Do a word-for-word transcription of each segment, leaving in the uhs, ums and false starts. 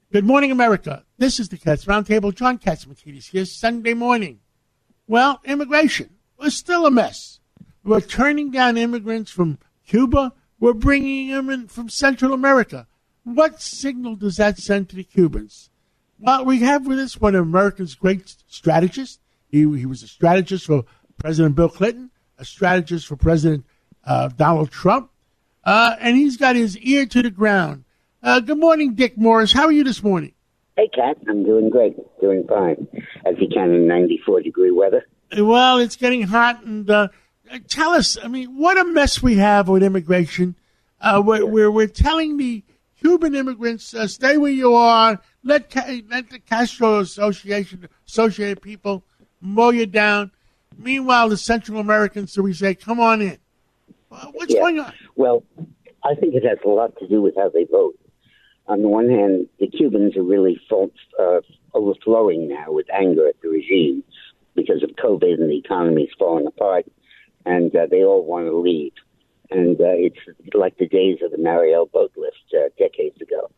Good morning, America. This is the Cats Roundtable. John Katsimatidis here, Sunday morning. Well, immigration was still a mess. We're turning down immigrants from Cuba. We're bringing them in from Central America. What signal does that send to the Cubans? Well, we have with us one of America's great strategists. He, he was a strategist for President Bill Clinton, a strategist for President uh, Donald Trump, uh, and he's got his ear to the ground. Uh, good morning, Dick Morris. How are you this morning? Hey, Kat. I'm doing great. Doing fine, as you can in ninety-four degree weather. Well, it's getting hot, and uh, tell us, I mean, what a mess we have with immigration. Uh, we're, we're, we're telling the Cuban immigrants, uh, stay where you are, let, let the Castro Association, associated people mow you down. Meanwhile, the Central Americans, so we say, come on in. Uh, what's yeah. going on? Well, I think it has a lot to do with how they vote. On the one hand, the Cubans are really full, uh, overflowing now with anger at the regime because of COVID and the economy's falling apart, and uh, they all want to leave. And uh, it's like the days of the Mariel boat lift uh, decades ago.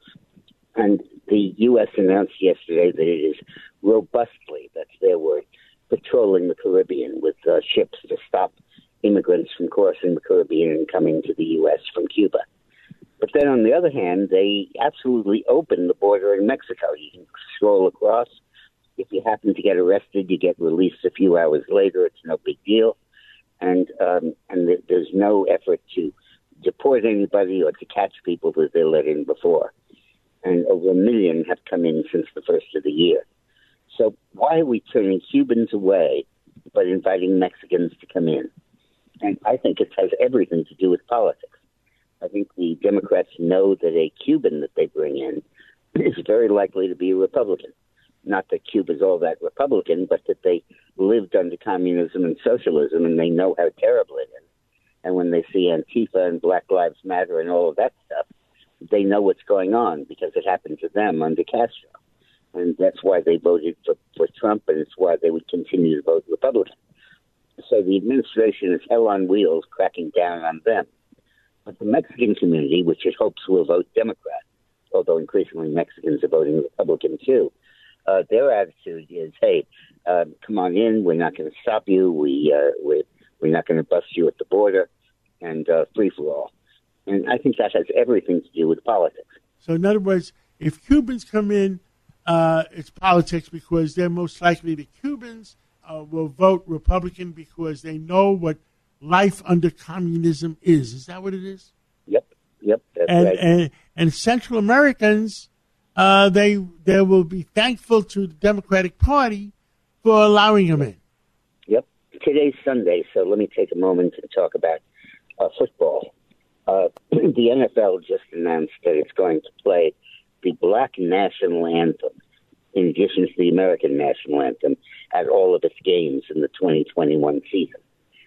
And the U S announced yesterday that it is robustly, that's their word, patrolling the Caribbean with uh, ships to stop immigrants from crossing the Caribbean and coming to the U S from Cuba. But then on the other hand, they absolutely open the border in Mexico. You can stroll across. If you happen to get arrested, you get released a few hours later. It's no big deal. And um, and th- there's no effort to deport anybody or to catch people that they let in before. And over a million have come in since the first of the year. So why are we turning Cubans away but inviting Mexicans to come in? And I think it has everything to do with politics. I think the Democrats know that a Cuban that they bring in is very likely to be a Republican. Not that Cuba's all that Republican, but that they lived under communism and socialism, and they know how terrible it is. And when they see Antifa and Black Lives Matter and all of that stuff, they know what's going on because it happened to them under Castro. And that's why they voted for, for Trump, and it's why they would continue to vote Republican. So the administration is hell on wheels cracking down on them. But the Mexican community, which it hopes will vote Democrat, although increasingly Mexicans are voting Republican too, uh, their attitude is, hey, uh, come on in, we're not going to stop you, we, uh, we're, we're not going to bust you at the border, and uh, free for all. And I think that has everything to do with politics. So in other words, if Cubans come in, uh, it's politics because they're most likely the Cubans uh, will vote Republican because they know what life under communism is. Is that what it is? Yep, yep. That's and, right. and and Central Americans, uh, they they will be thankful to the Democratic Party for allowing them in. Yep. Today's Sunday, so let me take a moment and talk about uh, football. Uh, the N F L just announced that it's going to play the Black National Anthem in addition to the American National Anthem at all of its games in the twenty twenty-one season.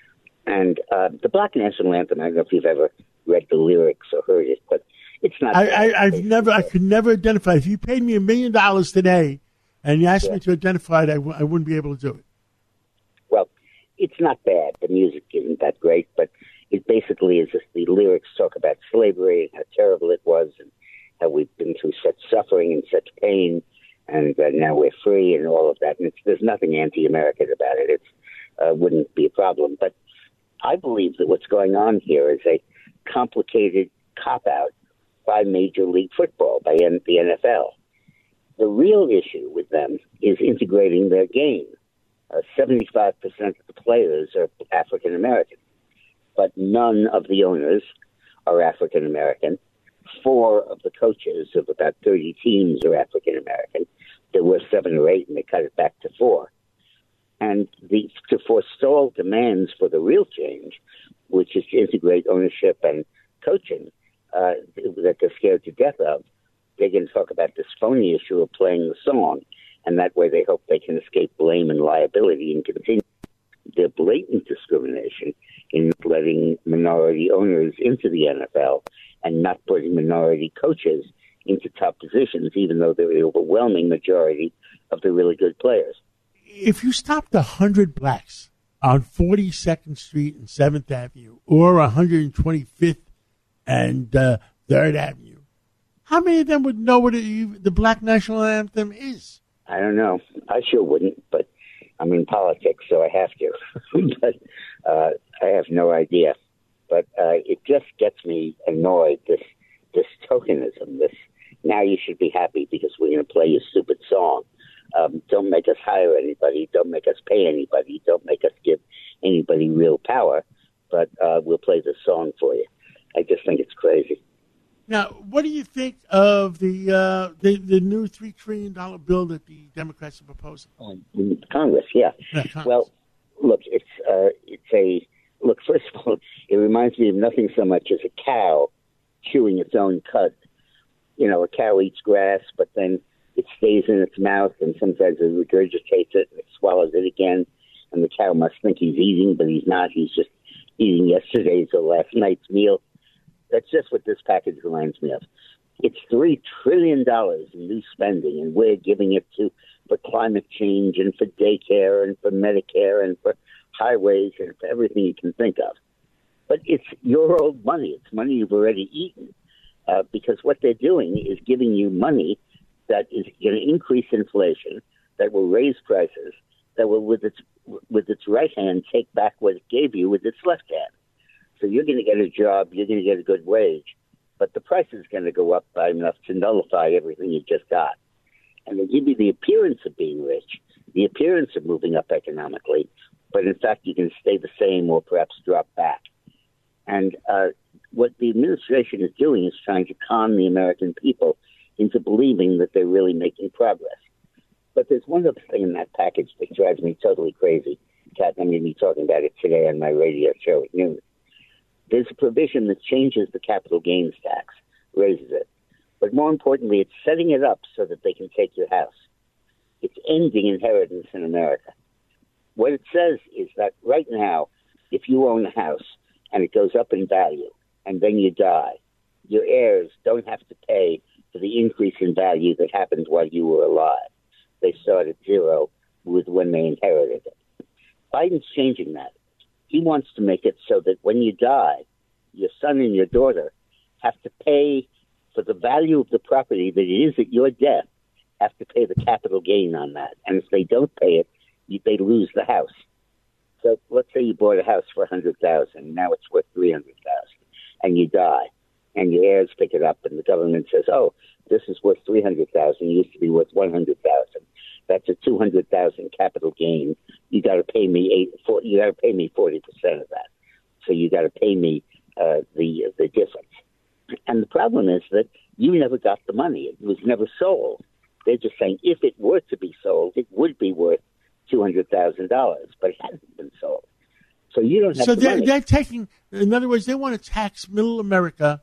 And uh, the Black National Anthem, I don't know if you've ever read the lyrics or heard it, but it's not. I, I, I've never, I could never identify. If you paid me a million dollars today and you asked yeah. me to identify it, I, w- I wouldn't be able to do it. Well, it's not bad. The music isn't that great, but it basically is just the lyrics talk about slavery and how terrible it was and how we've been through such suffering and such pain, and uh, now we're free and all of that. And it's, there's nothing anti-American about it. It uh, wouldn't be a problem. But I believe that what's going on here is a complicated cop-out by Major League Football, by N- the N F L. The real issue with them is integrating their game. Uh, seventy-five percent of the players are African American, but none of the owners are African American. Four of the coaches of about thirty teams are African American. There were seven or eight, and they cut it back to four. And the, to forestall demands for the real change, which is to integrate ownership and coaching uh, that they're scared to death of, they can talk about this phony issue of playing the song, and that way they hope they can escape blame and liability and continue their blatant discrimination in letting minority owners into the N F L and not putting minority coaches into top positions, even though they're the overwhelming majority of the really good players. If you stopped one hundred blacks on forty-second Street and seventh Avenue or one hundred twenty-fifth and uh, third Avenue, How many of them would know what it, the Black National Anthem is? I don't know. I sure wouldn't, but I'm in politics, so I have to. but uh, I have no idea. But uh, it just gets me annoyed, this this tokenism, this now you should be happy because we're going to play your stupid song. Um, don't make us hire anybody. Don't make us pay anybody. Don't make us give anybody real power. But uh, we'll play the song for you. I just think it's crazy. Now, what do you think of the uh, the, the new three trillion dollars bill that the Democrats are proposing? In Congress, yeah. yeah Congress. Well, look, it's uh, it's a look. First of all, it reminds me of nothing so much as a cow chewing its own cud. You know, a cow eats grass, but then it stays in its mouth, and sometimes it regurgitates it and it swallows it again. And the cow must think he's eating, but he's not. He's just eating yesterday's or last night's meal. That's just what this package reminds me of. It's three trillion dollars in new spending, and we're giving it to for climate change and for daycare and for Medicare and for highways and for everything you can think of. But it's your old money. It's money you've already eaten uh, because what they're doing is giving you money that is going to increase inflation, that will raise prices, that will, with its with its right hand, take back what it gave you with its left hand. So you're going to get a job, you're going to get a good wage, but the price is going to go up by enough to nullify everything you just got. And they give you the appearance of being rich, the appearance of moving up economically, but in fact you can stay the same or perhaps drop back. And uh, what the administration is doing is trying to con the American people into believing that they're really making progress. But there's one other thing in that package that drives me totally crazy. Kat, I'm going to be talking about it today on my radio show at noon. There's a provision that changes the capital gains tax, raises it. But more importantly, it's setting it up so that they can take your house. It's ending inheritance in America. What it says is that right now, if you own a house and it goes up in value and then you die, your heirs don't have to pay for the increase in value that happened while you were alive. They start at zero with when they inherited it. Biden's changing that. He wants to make it so that when you die, your son and your daughter have to pay for the value of the property that it is at your death, have to pay the capital gain on that. And if they don't pay it, you, they lose the house. So let's say you bought a house for one hundred thousand dollars. Now it's worth three hundred thousand dollars, and you die. And your heirs pick it up, and the government says, oh, this is worth three hundred thousand dollars. It used to be worth one hundred thousand dollars. That's a two hundred thousand dollars capital gain. You got to pay me eight. four, you got to pay me forty percent of that. So you got to pay me uh, the the difference. And the problem is that you never got the money. It was never sold. They're just saying if it were to be sold, it would be worth two hundred thousand dollars, but it hasn't been sold. So you don't have so the they're, money. they're taking, in other words, they want to tax middle America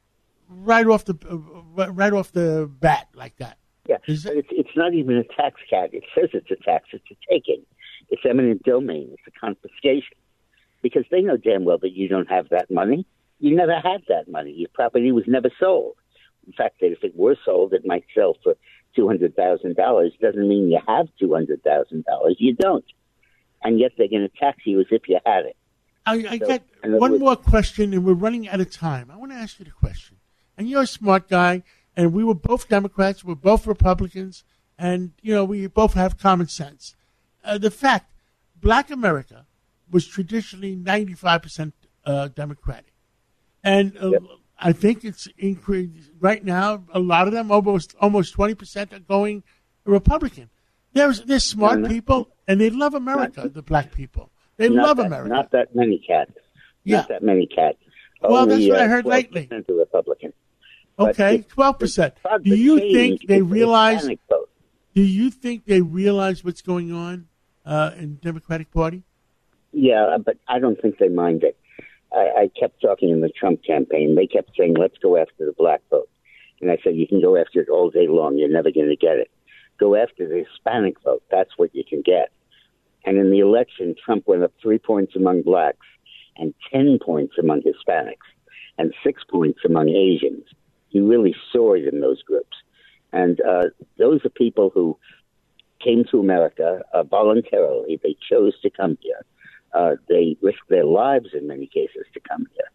right off the uh, right off the bat like that. Yeah, Is but it? it's, it's not even a tax cat. It says it's a tax. It's a taking. It's eminent domain. It's a confiscation. Because they know damn well that you don't have that money. You never had that money. Your property was never sold. In fact, that if it were sold, it might sell for two hundred thousand dollars. Doesn't mean you have two hundred thousand dollars. You don't. And yet they're going to tax you as if you had it. I, I So, got in other one words- more question, and we're running out of time. I want to ask you the question. And you're a smart guy, and we were both Democrats, we're both Republicans, and, you know, we both have common sense. Uh, the fact, Black America was traditionally ninety-five percent uh, Democratic. And uh, Yep. I think it's increased right now. A lot of them, almost almost twenty percent, are going Republican. There's there's smart No, no. people, and they love America. The black people, they Not love that, America. Not that many cats. Yeah. Not that many cats. Well, Only, that's what I uh, heard twelve lately. percent are Republican. But Okay, it's- twelve percent. the- Do the you change think they is the realize? Hispanic vote. Do you think they realize what's going on uh, in the Democratic Party? Yeah, but I don't think they mind it. I, I kept talking in the Trump campaign. They kept saying, let's go after the black vote. And I said, you can go after it all day long. You're never going to get it. Go after the Hispanic vote. That's what you can get. And in the election, Trump went up three points among blacks and ten points among Hispanics and six points among Asians. He really soared in those groups. And uh, those are people who came to America uh, voluntarily. They chose to come here. Uh, they risked their lives in many cases to come here.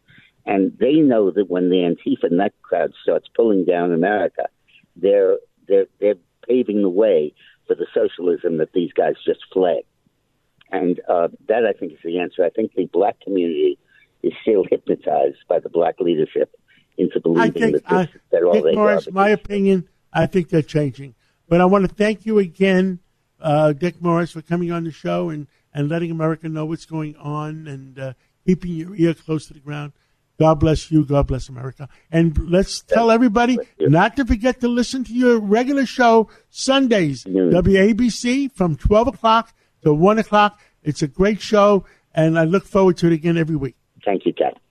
And they know that when the Antifa nut crowd starts pulling down America, they're they're they're paving the way for the socialism that these guys just fled. And uh, that, I think, is the answer. I think the black community is still hypnotized by the black leadership into believing I think, that, this, I, that all Dick they Morris, are. my opinion, I think they're changing. But I want to thank you again, uh, Dick Morris, for coming on the show and, and letting America know what's going on and uh, keeping your ear close to the ground. God bless you. God bless America. And let's tell everybody not to forget to listen to your regular show Sundays, mm-hmm. W A B C, from twelve o'clock to one o'clock. It's a great show, and I look forward to it again every week. Thank you, Kat.